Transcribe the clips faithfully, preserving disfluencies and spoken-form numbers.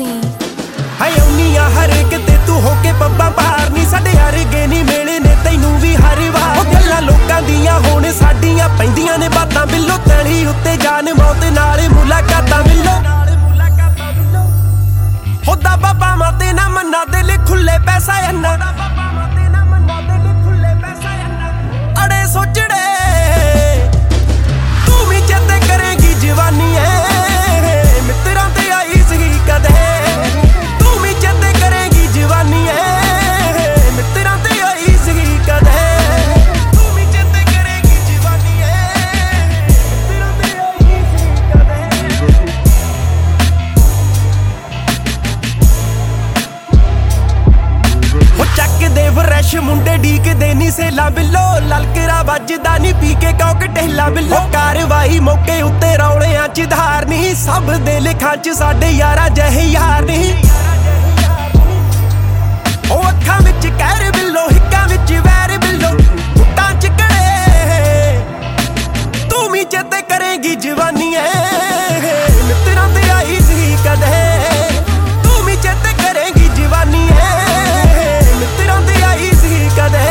scene. ਹਾਏ ਉਨੀਆਂ ਹਰ ਕਿਤੇ ਤੂੰ ਹੋ ਕੇ ਪੱਬਾਂ ਬਾਹਰ ਨਹੀਂ ਸਾਡੇ ਅਰਗੇ ਨਹੀਂ ਮਿਲੇ ਨੇ ਤੈਨੂੰ ਵੀ ਹਰ ਵਾਰ ਉਹ ਗੱਲਾਂ ਲੋਕਾਂ ਦੀਆਂ ਹੁਣ ਸਾਡੀਆਂ ਪੈਂਦੀਆਂ ਨੇ ਬਾਤਾਂ ਬਿੱਲੋ ਤਲੀ ਉੱਤੇ ਜਾਨ ਮੌਤ ਨਾਲ ਮੁਲਾਕਾਤਾਂ ਮਿਲੋ ਹੋਦਾ ਬਾਬਾ ਮਾਤੇ ਨਾ ਮੰਨਾ ਦਿਲ ਖੁੱਲੇ ਪੈਸਾ ਇੰਨਾ ਅੜੇ ਸੋਚੜੇ ਤੂੰ ਵੀ ਚੇਤੇ ਕਰੇਗੀ ਜਵਾਨੀ ਐ ਮਿੱਤਰਾਂ ਤੇ ਆਈ ਸੀ ਕਦੇ ਤੂੰ ਵੀ ਚੇਤੇ ਕਰੇਗੀ ਜਵਾਨੀ ਐ ਮਿੱਤਰਾਂ ਤੇ ਆਈ ਸੀ ਕਦੇ ਤੂੰ ਵੀ ਚੇਤੇ ਕਰੇਗੀ ਜਵਾਨੀ ਐ ਮਿੱਤਰਾਂ ਤੇ ਆਈ ਸੀ ਕਦੇ ਹੋ ਚੱਕਦੇ ਫਰੈਸ਼ ਮੁੰਡੇ ਡੀਕਦੇ ਨੀ ਸੇਲਾ ਬਿੱਲੋ ਲਲਕਰਾ ਵੱਜਦਾ ਨੀ ਪੀ ਕੇ ਕਾਕਟੇਲਾ ਬਿੱਲੋ ਕਾਰਵਾਈ ਮੌਕੇ ਉੱਤੇ ਰੌਲਿਆਂ ਚ ਧਾਰ ਨੀ ਸਭ ਦੇ ਲਿਖਾਂ ਚ ਸਾਡੇ ਯਾਰਾਂ ਜਿਹੇ ਯਾਰ ਨੀ ਉਹ ਅੱਖਾਂ ਵਿੱਚ ਕਹਿਰ ਬਿੱਲੋ ਹਿੱਕਾਂ ਵਿੱਚ ਵੈਰ ਬਿੱਲੋ ਗੁੱਟਾਂ ਚ ਕੜੇ ਤੂੰ ਵੀ ਚੇਤੇ ਕਰੇਗੀ ਜਵਾਨੀ ਐ ਮਿੱਤਰਾਂ ਤੇ ਆਈ ਸੀ ਕਦੇ ਤੂੰ ਵੀ ਚੇਤੇ ਕਰੇਗੀ ਜਵਾਨੀ ਐ ਮਿੱਤਰਾਂ ਤੇ ਆਈ ਸੀ ਕਦੇ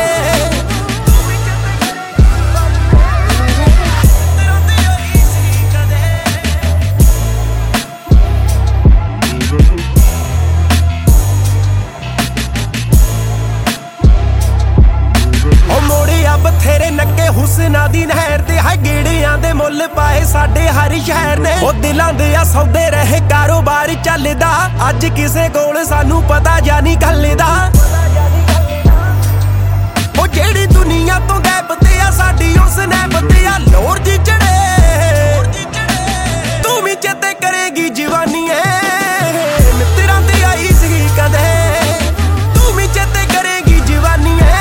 ਬਥੇਰੇ ਨੱਕੇ ਹੁਸਨਾ ਦੀ ਨਹਿਰ ਤੇ ਹੈ ਗੇੜਿਆਂ ਦੇ ਮੁੱਲ ਪਾਏ ਸਾਡੇ ਹਰ ਸ਼ਹਿਰ ਨੇ ਉਹ ਦਿਲਾਂ ਦੇ ਆ ਸੌਦੇ ਰਹੇ ਕਾਰੋਬਾਰ ਚੱਲਦਾ ਅੱਜ ਕਿਸੇ ਕੋਲ ਸਾਨੂੰ ਪਤਾ ਜਾਨੀ ਗੱਲ ਦਾ ਉਹ ਜਿਹੜੀ ਦੁਨੀਆ ਤੋਂ ਗਾਇਬ ਤੇ ਆ ਸਾਡੀ ਉਸ ਨੈਬ ਤੇ ਆ ਲੋਰ ਜੀ ਚੜੇ ਤੂੰ ਵੀ ਚੇਤੇ ਕਰੇਗੀ ਜਵਾਨੀ ਐ ਮਿੱਤਰਾਂ ਤੇ ਆਈ ਸੀ ਕਦੇ ਤੂੰ ਵੀ ਚੇਤੇ ਕਰੇਗੀ ਜਵਾਨੀ ਐ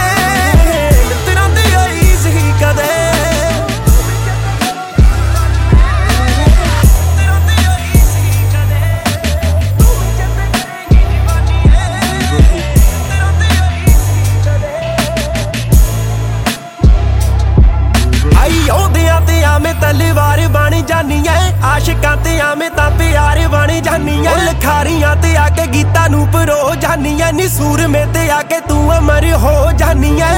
ਤਲਵਾਰ ਬਣ ਜਾਨੀ ਐ ਆਸ਼ਿਕਾਂ ਤੇ ਆਵੇਂ ਤਾਂ ਪਿਆਰ ਬਣ ਜਾਨੀ ਐ ਲਖਾਰੀਆਂ ਤੇ ਆ ਕੇ ਗੀਤਾਂ ਨੂੰ ਪਰੋ ਜਾਨੀ ਐ ਨੀ ਸੂਰਮੇ ਤੇ ਆ ਕੇ ਤੂੰ ਅਮਰ ਹੋ ਜਾਨੀ ਐ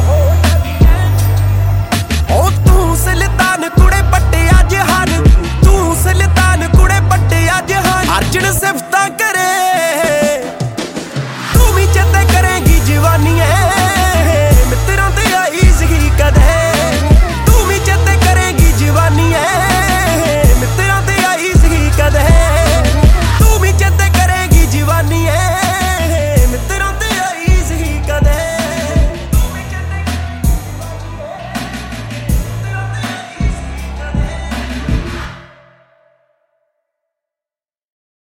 ਉਹ ਤੂੰ ਸੁਲਤਾਨ ਕੁੜੇ ਪੱਟਿਆ ਜਹਾਨ ਤੂੰ ਸੁਲਤਾਨ ਕੁੜੇ ਪੱਟਿਆ ਜਹਾਨ ਅਰਜਨ ਸਿਫਤ